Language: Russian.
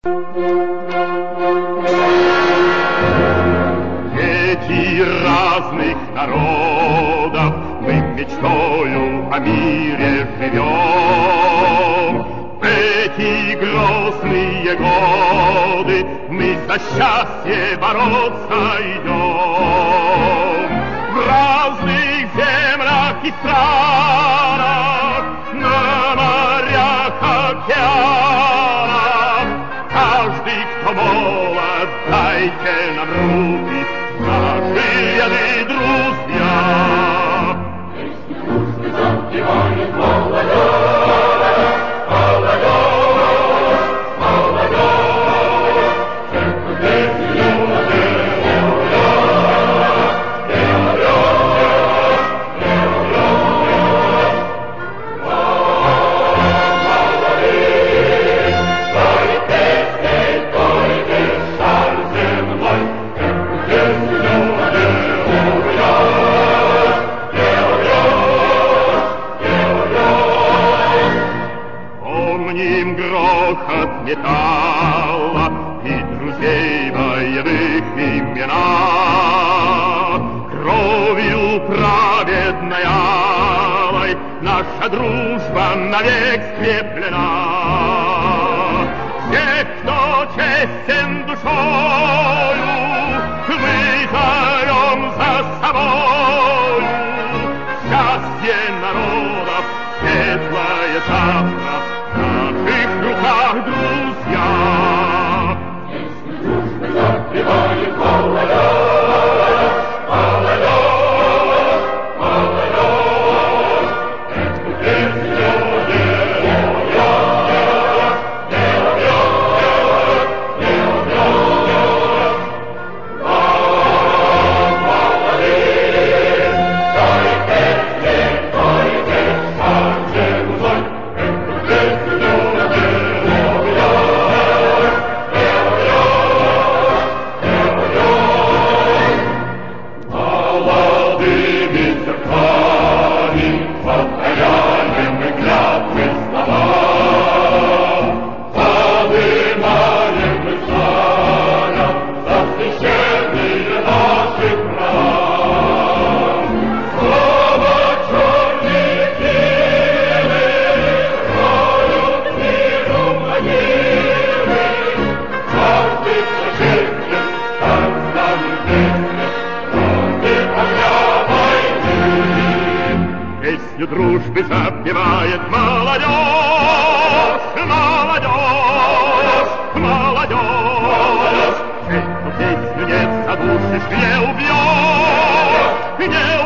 Дети разных народов, мы мечтою о мире живем. В эти грозные годы мы за счастье бороться идем. В разных землях и странах, на морях, океанах, каждый, кто молод, дайте нам руки, наши ряды друзья. Песни дружбы запевает молодежь, молодежь, молодежь. Эту песню Помним грохот металла и друзей боевых имена. Кровью праведной алой наша дружба навек скреплена. Всех, кто честен душою, мы зовем за собою. Счастье народов, светлое завтра в наших руках, друзья. Песни дружбы запевает молодежь, молодежь, молодежь. Эту песню не убьешь, не убьешь, не убьешь. Молодые, той песни, той шарже гузой. Эту песню не убьешь, не убьешь, не убьешь. Молодыми сердцами повторяем мы клятвы слова. Подымаем мы знамя за священные наши права. Слово черные силы роют миру могилы. Каждый сочетен, так станет песня, кроме огня войны. Песню дружбы запевает молодежь, молодежь, молодежь. Эту песню не задушишь, не убьешь, не